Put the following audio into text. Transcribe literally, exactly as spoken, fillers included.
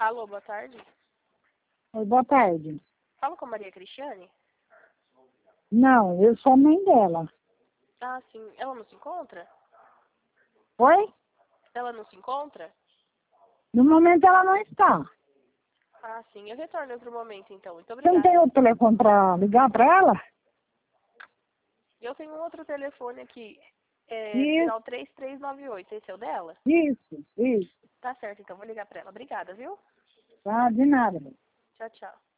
Alô, boa tarde. Oi, boa tarde. Fala com a Maria Cristiane? Não, eu sou a mãe dela. Ah, sim. Ela não se encontra? Oi? Ela não se encontra? No momento ela não está. Ah, sim. Eu retorno em outro momento, então. Muito Você não tem obrigada. outro telefone para ligar para ela? Eu tenho um outro telefone aqui. É, Isso, final três três nove oito. Esse é o dela? isso, isso. Tá certo, então. Vou ligar pra ela. Obrigada, viu? Tá, de nada. Tchau, tchau.